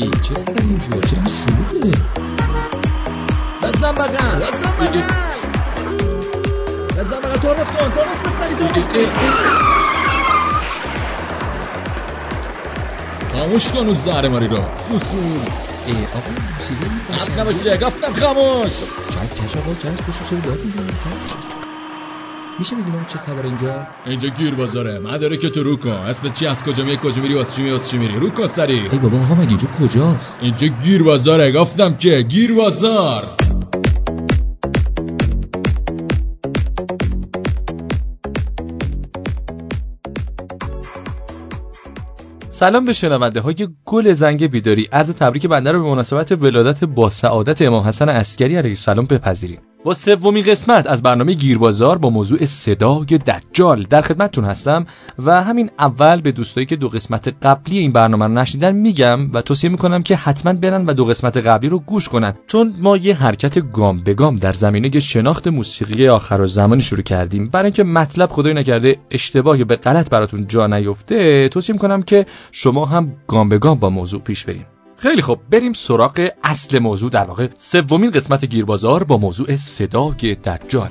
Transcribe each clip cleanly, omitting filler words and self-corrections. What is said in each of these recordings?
چه خبر اینجا؟ چرا شلوغه؟ بزن بغل ترمز کن خاموش کن اون زهر ماری رو سوسول. آقا موسیقی حق نباشه گفتم خاموش. چش آقا چش بشو چرا داد میزنی؟ میشه بگیم چه خبر اینجا؟ اینجا گیر بازاره. مدارک تو رو کن. اسمت چی از کجا میری واسه چی میری رو کن سری. ای بابا آقا مگه اینجا کجاست؟ اینجا گیر بازاره گفتم که گیر بازار. سلام به شنونده های گل زنگ بیداری. عرض تبریک بنده رو به مناسبت ولادت با سعادت امام حسن عسکری علیه السلام بپذیریم. با سومین قسمت از برنامه گیربازار با موضوع صدای دجال در خدمتتون هستم و همین اول به دوستایی که 2 قسمت قبلی این برنامه رو نشنیدن میگم و توصیه میکنم که حتما برن و 2 قسمت قبلی رو گوش کنن، چون ما یه حرکت گام به گام در زمینه شناخت موسیقی آخرالزمان شروع کردیم. برای اینکه مطلب خدای نکرده اشتباه یا به غلط براتون جا نیفته، توصیه میکنم که شما هم گام به گام با موضوع پیش بریم. خیلی خب، بریم سراغ اصل موضوع، در واقع سومین قسمت گیربازار با موضوع صدای دجال.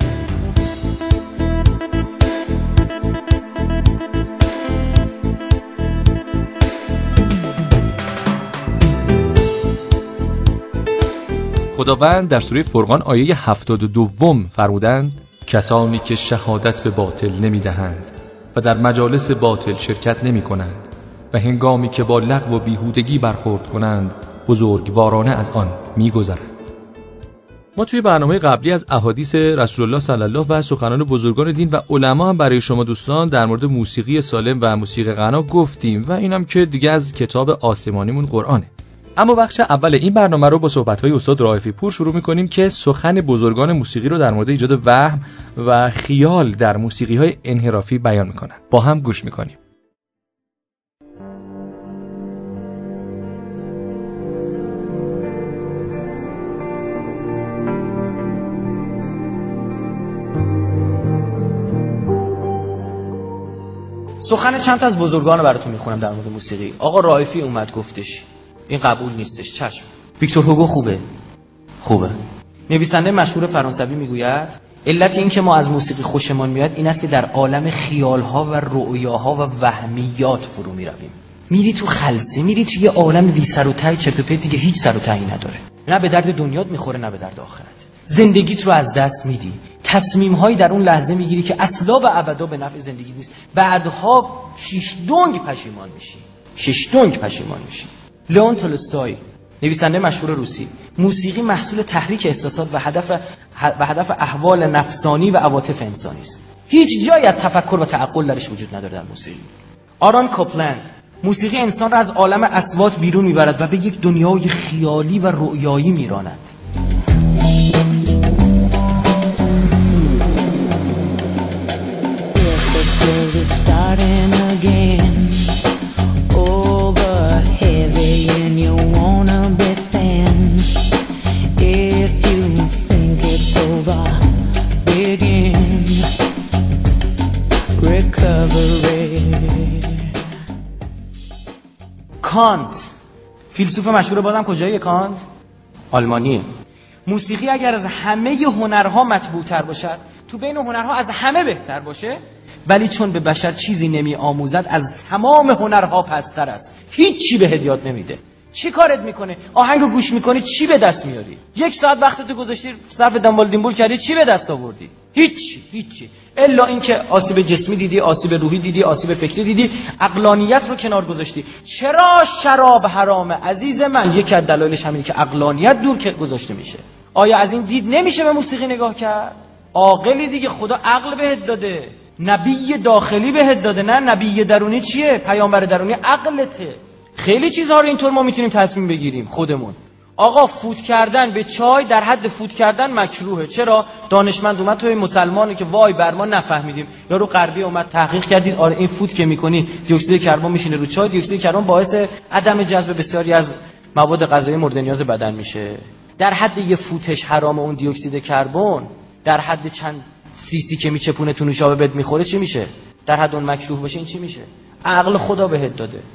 خداوند در سوره فرقان آیه 72 فرمودند کسانی که شهادت به باطل نمی‌دهند و در مجالس باطل شرکت نمی‌کنند و هنگامی که با لغو و بیهودگی برخورد کنند بزرگوارانه از آن می‌گذرند. ما توی برنامه قبلی از احادیث رسول الله صلی الله و سخنان بزرگان دین و علما هم برای شما دوستان در مورد موسیقی سالم و موسیقی غنا گفتیم و اینم که دیگه از کتاب آسمانیمون قرآنه. اما بخش اول این برنامه رو با صحبت‌های استاد رائفی پور شروع می‌کنیم که سخن بزرگان موسیقی رو در مورد ایجاد وهم و خیال در موسیقی‌های انحرافی بیان می‌کنن. با هم گوش می‌کنیم. سخن چند تا از بزرگان رو براتون میخونم در مورد موسیقی. آقا رائفی اومد گفتش این قبول نیستش. چشم. ویکتور هوگو خوبه. نویسنده مشهور فرانسوی میگوید علت این که ما از موسیقی خوشمان میاد این است که در عالم خیالها و رؤیاها و وهمیات فرو میرویم. میری تو خلسه، میری تو یه عالم بی سر و ته، چرت و پرتی که هیچ سر و تهی نداره. نه به درد دنیات میخوره نه به درد آخرت. زندگیت رو از دست میدی. تصمیم‌هایی در اون لحظه میگیری که اصلا و ابدا به نفع زندگی نیست. بعدها شش دنگ پشیمان میشی. لئون تولستوی، نویسنده مشهور روسی، موسیقی محصول تحریک احساسات و هدف احوال نفسانی و عواطف انسانی است. هیچ جایی از تفکر و تعقل درش وجود نداره در موسیقی. آرون کوپلند، موسیقی انسان را از عالم اصوات بیرون میبرد و به یک دنیای خیالی و رؤیایی میراند. کانت، فیلسوف مشهور بادم کجایی کانت؟ آلمانیه. موسیقی اگر از همه هنرها مطبوع‌تر باشد، تو بین هنرها از همه بهتر باشه، ولی چون به بشر چیزی نمی آموزد از تمام هنرها پستر است. هیچی بهت یاد نمیده. چی کارت میکنه؟ آهنگو گوش میکنی چی به دست میاری؟ 1 ساعت وقتتو گذاشتی صرف دنبال دیمبول کردی چی به دست آوردی؟ هیچی. الا اینکه آسیب جسمی دیدی، آسیب روحی دیدی، آسیب فکری دیدی، عقلانیت رو کنار گذاشتی. چرا شراب حرامه عزیز من؟ یکی از دلایلش همینه که عقلانیت دور گذاشته میشه. آیا از این دید نمیشه به موسیقی نگاه کرد؟ عاقلی دیگه، خدا عقل بهت داده، نبی داخلی بهت داده، نه نبی درونی چیه؟ پیامبر درونی عقلته. خیلی چیزها رو اینطور ما میتونیم تصمیم بگیریم خودمون. آقا فوت کردن به چای در حد فوت کردن مکروهه. چرا؟ دانشمند اومد توی مسلمانه که وای بر ما نفهمیدیم، یارو غربی اومد تحقیق کردید آره این فوت که میکنی دی اکسید کربن میشینه رو چای، دی اکسید کربن باعث عدم جذب بسیاری از مواد غذایی مورد نیاز بدن میشه. در حد یه فوتش حرام اون دی اکسید کربن، در حد چند سی که میچپونه تو نوشابه بد میخوره چی میشه؟ در حد اون مکروه باشه این چی میشه؟ عقل خدا بهت داده.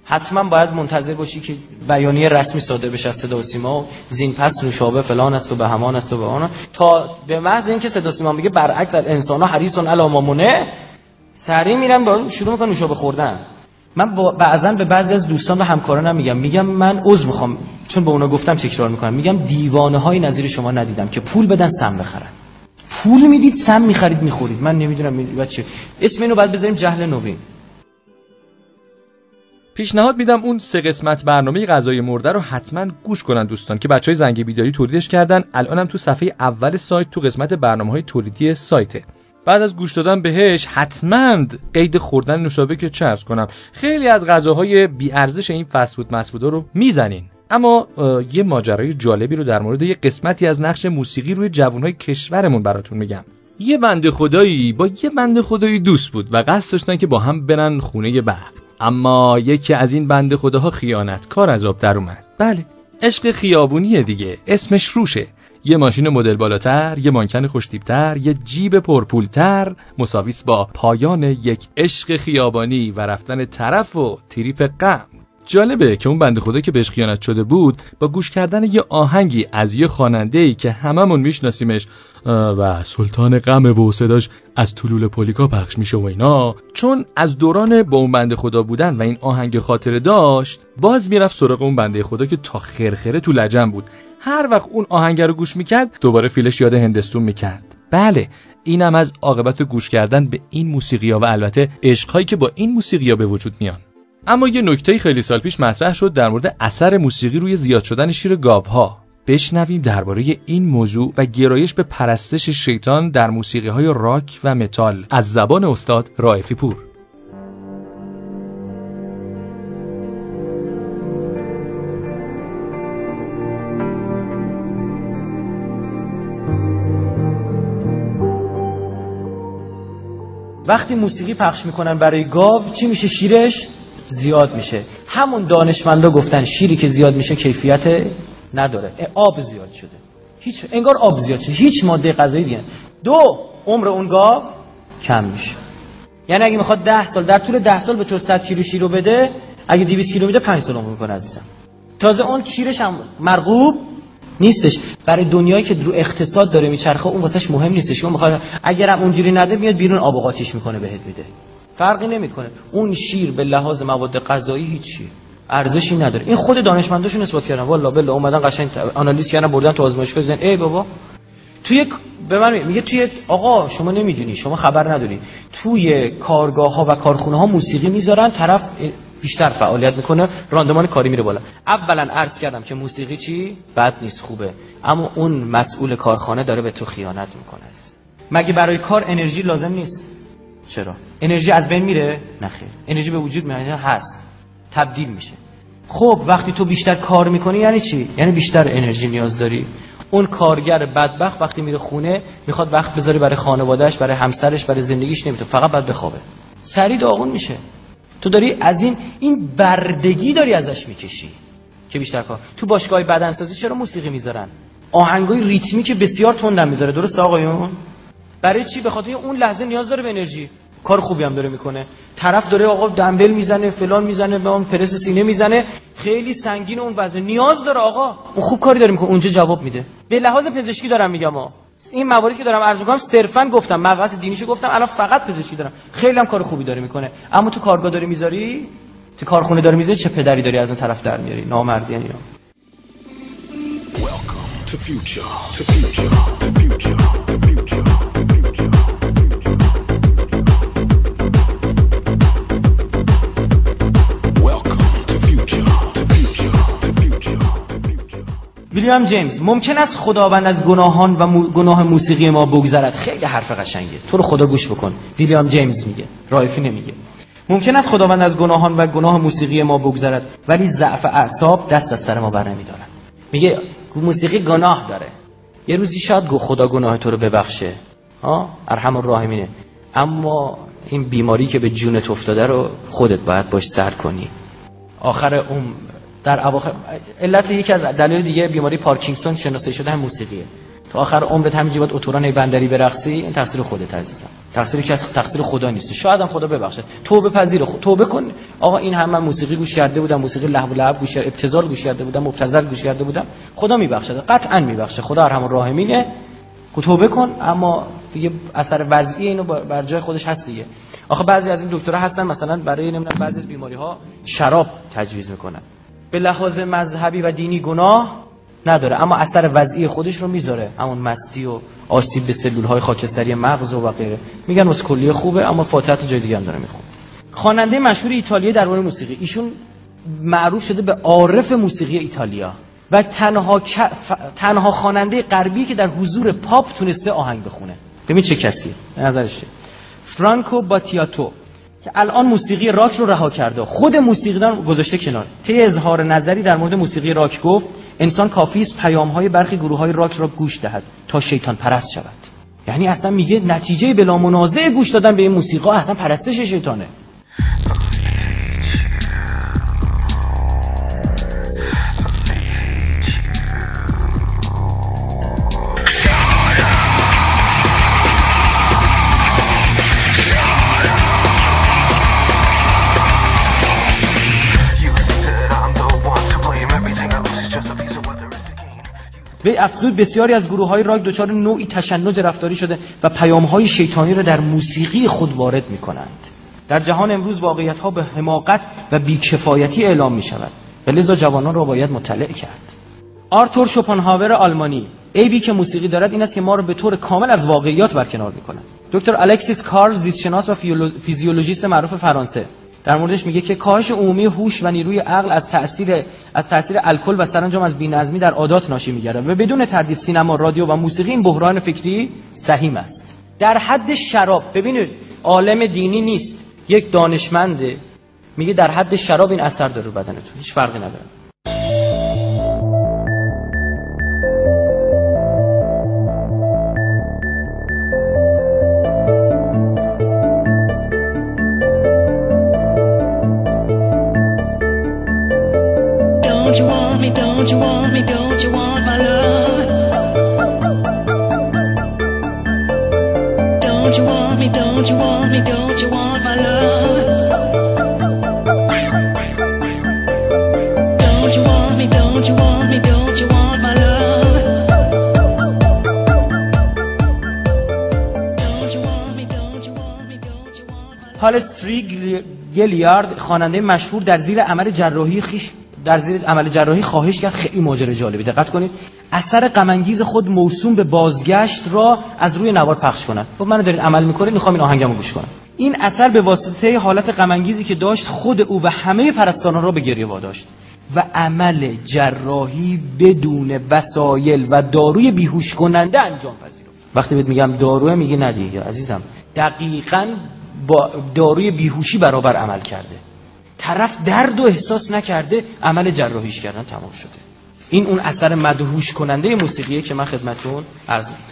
حتما باید منتظر باشی که بیانیه رسمی صادر بشه از صدا و سیما و زین پس نوشابه فلان است و بهمان است و بهمان، تا به محض اینکه صدا و سیما میگه برعکس الانسان حریص علی ما منه، سریع میرن شروع میکنن نوشابه خوردن. من بعضا به بعضی از دوستان و همکارانم میگم من عذر میخوام چون به اونا گفتم تکرار میکنم، میگم دیوانه های نظیر شما ندیدم که پول بدن سم بخرن. پول میدید سم میخرید میخورید. من نمیدونم بچه اسم اینو بعد بذاریم جهل نوین. پیشنهاد میدم اون 3 قسمت برنامه غذای مرده رو حتما گوش کنن دوستان که بچهای زنگ بیداری تولیدش کردن. الانم تو صفحه اول سایت تو قسمت برنامه‌های تولیدی سایته. بعد از گوش دادن بهش حتما قید خوردن نوشابه که چه عرض کنم خیلی از غذاهای بی ارزش این فست فود مسفودا رو میزنین. اما یه ماجرای جالبی رو در مورد یه قسمتی از نقش موسیقی روی جوانهای کشورمون براتون میگم. یه بنده خدایی با یه بنده خدایی دوست بود و قصد داشتن که با هم برن خونه بخت. اما یکی از این بنده خداها خیانتکار از آب در اومد. بله، عشق خیابونیه دیگه، اسمش روشه. یه ماشین مدل بالاتر، یه مانکن خوشتیپ‌تر، یه جیب پرپولتر مساویس با پایان یک عشق خیابانی و رفتن طرف و تریپ غم. جالبه که اون بنده خدا که بهش خیانت شده بود با گوش کردن یه آهنگی از یه خواننده‌ای که هممون میشناسیمش و سلطان غم و صداش از طلول پولیکا پخش میشه و اینا، چون از دوران با اون بنده خدا بودن و این آهنگ خاطره داشت، باز میرفت سراغ اون بنده خدا که تا خرخره تو لجن بود. هر وقت اون آهنگ رو گوش میکرد دوباره فیلش یاد هندستون میکرد. بله، اینم از عاقبت گوش کردن به این موسیقی‌ها و البته عشق‌هایی که با این موسیقی‌ها به وجود میان. اما یه نکته خیلی سال پیش مطرح شد در مورد اثر موسیقی روی زیاد شدن شیر گاوها. بشنویم درباره این موضوع و گرایش به پرستش شیطان در موسیقی‌های راک و متال از زبان استاد رائفی پور. وقتی موسیقی پخش میکنن برای گاو چی میشه؟ شیرش زیاد میشه. همون دانشمندا گفتن شیری که زیاد میشه کیفیت نداره، آب زیاد شده. انگار آب زیاد شده، هیچ ماده غذایی دیگه. 2 عمر اون گاو کم میشه. یعنی اگه میخواد 10 سال در طول 10 سال به تو 100 کیلو شیر رو بده، اگه 200 کیلو میده 5 سال عمر میکنه عزیزم. تازه اون شیرش هم مرغوب نیستش. برای دنیایی که رو اقتصاد داره میچرخه اون واسش مهم نیستش. اون میخواد اگرم اونجوری نده میاد بیرون آب و قاطیش میکنه بهت میده. فرقی نمیکنه. اون شیر به لحاظ مواد غذایی هیچی ارزشی نداره. این خود دانشمنداشون اثبات کردن. والله بالله اومدن قشنگ آنالیز کردن، بردن تو آزمایشگاه دیدن ای بابا توی به من میگه توی آقا شما نمیدونی، شما خبر نداری، توی کارگاه‌ها و کارخونه‌ها موسیقی میذارن، طرف بیشتر فعالیت میکنه، راندمان کاری میره بالا. اولا عرض کردم که موسیقی چی بد نیست، خوبه، اما اون مسئول کارخانه داره به تو خیانت میکنه. مگه برای کار انرژی لازم نیست؟ چرا؟ انرژی از بین میره؟ نخیر. انرژی به وجود میاد، هست، تبدیل میشه. خب وقتی تو بیشتر کار میکنی یعنی چی؟ یعنی بیشتر انرژی نیاز داری. اون کارگر بدبخت وقتی میره خونه میخواد وقت بذاره برای خانواده‌اش، برای همسرش، برای زندگیش، نمیتونه، فقط بعد بخوابه. سری داغون میشه. تو داری از این بردگی داری ازش میکشی که بیشتر کار. تو باشگاه بدنسازی چرا موسیقی میذارن؟ آهنگای ریتمی که بسیار تندم میذاره، درست آقایون؟ برای چی؟ به خاطر اون لحظه نیاز داره به انرژی. کار خوبی هم داره میکنه. طرف داره آقا دمبل میزنه، فلان میزنه، به اون پرس سینه میزنه، خیلی سنگین اون وزن، نیاز داره آقا. اون خوب کاری داره میکنه، اونجا جواب میده. به لحاظ پزشکی دارم میگم این مواردی که دارم عرض میکنم صرفا گفتم، مبحث دینیشو گفتم، الان فقط پزشکی دارم. خیلی هم کار خوبی داره میکنه. اما تو کارگاه داری میذاری، تو کارخونه داری میذاری، چه پدری داری از اون طرف در میاری؟ نامردی یعنی. Welcome to future, to future, to future, to future. ویلیام جیمز: ممکن است خداوند از گناهان و گناه موسیقی ما بگذرد. خیلی حرف قشنگه، تو رو خدا گوش بکن. ویلیام جیمز میگه، رائفی نمیگه. ممکن است خداوند از گناهان و گناه موسیقی ما بگذرد، ولی ضعف اعصاب دست از سر ما بر نمی‌دارد. میگه موسیقی گناه داره، یه روزی شاید خدا گناه تو رو ببخشه، ارحم الراحمینه، اما این بیماری که به جونت افتاده رو خودت باید باش سر کنی. آخر در اواخر علت یکی از دلایل دیگه بیماری پارکینسون شناسایی شده هم موسیقیه. تا آخر عمرت همینجوری باید اتوران بندری برقصی، این تقصیر خودت عزیزم. تقصیر کی است؟ تقصیر خدا نیست. شاید هم خدا ببخشه. توبه پذیر، توبه کن. آقا این هم من موسیقی گوش کرده بودم، موسیقی لهو و لعب گوش کرده، ابتذال گوش کرده بودم، مبتذل گوش کرده بودم. خدا میبخشه، قطعا میبخشه. خدا ارحم الراحمینه. توبه کن، اما دیگه اثر وضعی اینو بر جای خودش هست دیگه. آخه بعضی از این دکترها هستن مثلا برای نمیدونم بعضی از بیماری‌ها شراب تجویز میکنن. به لحاظ مذهبی و دینی گناه نداره، اما اثر وضعی خودش رو میذاره، همون مستی و آسیب به سلول‌های خاکستری مغز و غیره. میگن واسه کلیه خوبه، اما فاتحه جای دیگه هم داره میخونه. خواننده مشهور ایتالیایی درباره موسیقی، ایشون معروف شده به عارف موسیقی ایتالیا و تنها خواننده غربی که در حضور پاپ تونسته آهنگ بخونه. ببین چه کسی به نظرشه. فرانکو باتیاتو که الان موسیقی راک رو رها کرده، خود موسیقیدان گذاشته کنار. طی اظهار نظری در مورد موسیقی راک گفت انسان کافی است پیام‌های برخی گروه‌های راک را گوش دهد تا شیطان پرست شود. یعنی اصلا میگه نتیجه بلا منازع گوش دادن به این موسیقی اصلا پرستش شیطانه. به افزود بسیاری از گروه‌های راک دچار نوعی تشنج رفتاری شده و پیام‌های شیطانی را در موسیقی خود وارد می‌کنند. در جهان امروز واقعیت‌ها به حماقت و بی‌کفایتی اعلام می‌شود و لذا جوانان را باید مطلع کرد. آرتور شوپنهاور آلمانی عیبی که موسیقی دارد این است که ما را به طور کامل از واقعیات برکنار می‌کند. دکتر الکسیس کارل زیستشناس و فیزیولوژیست معروف فرانسه در موردش میگه که کاهش عمومی هوش و نیروی عقل از تأثیر الکل و سرانجام از بی‌نظمی در عادات ناشی میگیرد و بدون تردید سینما، رادیو و موسیقی این بحران فکری سهیم است. در حد شراب، ببینید عالم دینی نیست، یک دانشمنده، میگه در حد شراب این اثر داره رو بدنتون، هیچ فرقی نداره. Don't you want me, don't you want me, don't you want my love? Don't you want me, don't you want me, don't you want my love? Don't you want me, don't you want me, don't you want my love? Don't you want me, don't you want me, don't you want my love? پالستریگلیارد خواننده مشهور در زیر عمل جراحی خواهش کرد. خیلی ماجرا جالبی، دقت کنید. اثر غم انگیز خود موسوم به بازگشت را از روی نوار پخش کند. خب منو دارید عمل میکنید، میخوام این آهنگمو گوش کنم. این اثر به واسطه حالت غم انگیزی که داشت خود او و همه پرستاران را به گریه واداشت و عمل جراحی بدون وسایل و داروی بیهوش کننده انجام پذیرفت. وقتی بهت میگم داروه میگی نه دیگه عزیزم، دقیقاً با داروی بیهوشی برابر عمل کرده. طرف درد و احساس نکرده، عمل جراحیش کردن تمام شده. این اون اثر مدهوش کننده موسیقیه که من خدمتتون عرض می‌کنم.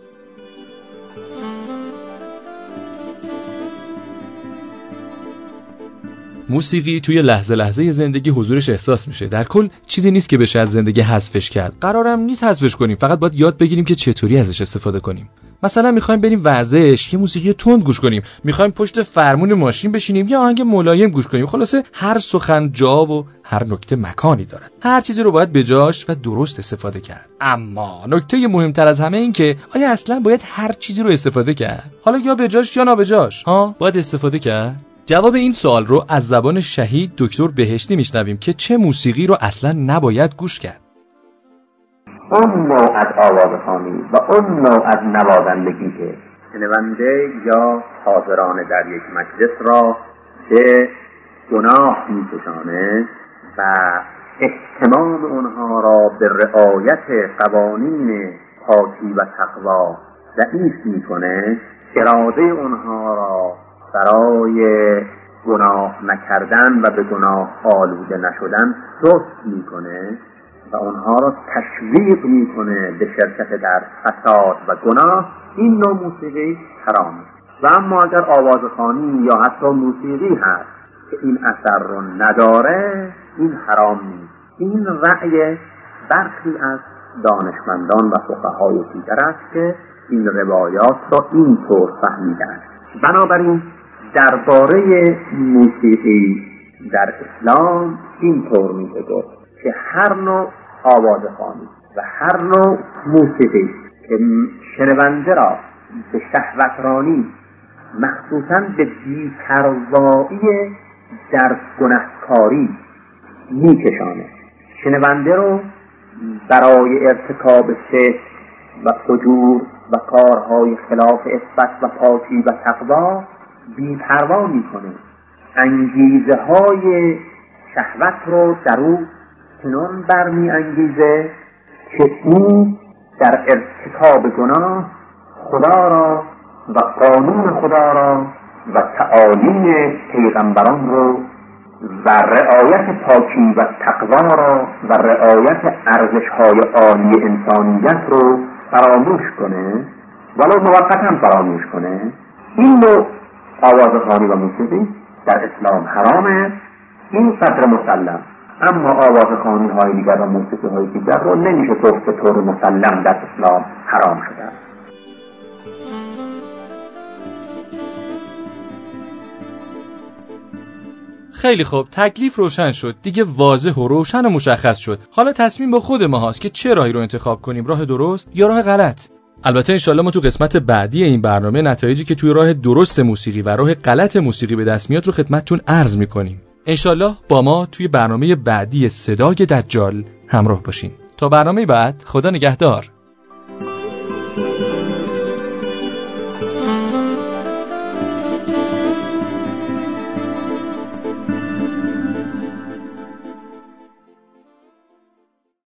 موسیقی توی لحظه لحظه زندگی حضورش احساس میشه. در کل چیزی نیست که بشه از زندگی حذفش کرد. قرارم نیست حذفش کنیم، فقط باید یاد بگیریم که چطوری ازش استفاده کنیم. مثلا میخوایم بریم ورزش، یه موسیقی تند گوش کنیم. میخوایم پشت فرمون ماشین بشینیم، یه آهنگ ملایم گوش کنیم. خلاصه هر سخن جا و هر نکته مکانی دارد. هر چیزی رو باید به جاش و درست استفاده کرد. اما نکته مهمتر از همه این که آیا اصلا باید هر چیزی رو استفاده کرد؟ حالا یا به جاش یا نابجاش. باید استفاده کرد؟ جواب این سوال رو از زبان شهید دکتر بهشتی میشنویم که چه موسیقی رو اصلا نباید گوش کرد. اون نوع از آوازخوانی و اون نوع از نوازندگی که شنونده یا حاضران در یک مجلس را به گناه می‌کشانه و اهتمام اونها را به رعایت قوانین پاکی و تقوا ضعیف می‌کنه، اراده اونها را برای گناه نکردن و به گناه آلوده نشدن سست میکنه و اونها را تشویق میکنه به شرکت در فساد و گناه. این نوع موسیقی حرامه. و اما اگر آوازخوانی یا حتی موسیقی هست که این اثر رو نداره، این حرام نیست. این رأی برخی از دانشمندان و فقهای دیگر است که این روایات را اینطور فهمیدند. بنابراین درباره موسیقی در اسلام اینطور میشه گفت که هر نوع آوازخوانی و هر نوع موسیقی که شنونده را به شهوترانی، مخصوصاً به بی‌پروایی در گناهکاری میکشانه، شنونده رو برای ارتکاب فسق و فجور و کارهای خلاف عفت و پاکی و تقوا بی‌پروا میکنه، انگیزه های شهوت رو در او چنان برمی انگیزه که او در ارتکاب گناه خدا را و قانون خدا را و تعالیم پیغمبران رو و رعایت پاکی و تقوا را و رعایت ارزش‌های عالی انسانیت رو فراموش کنه، ولو موقتا فراموش کنه. این نوع آوازخوانی و موسیقی در اسلام حرامه، این قدر مسلم. اما آوازخوانی های دیگر و موسیقی های دیگر رو نمیشه گفت به طور مسلم در اسلام حرام شده. خیلی خوب، تکلیف روشن شد دیگه، واضح و روشن و مشخص شد. حالا تصمیم با خود ما هست که چه راهی رو انتخاب کنیم، راه درست یا راه غلط. البته انشالله ما تو قسمت بعدی این برنامه نتایجی که توی راه درست موسیقی و راه غلط موسیقی به دست میاد رو خدمتتون عرض میکنیم. انشالله با ما توی برنامه بعدی صدای دجال همراه باشین. تا برنامه بعد، خدا نگهدار.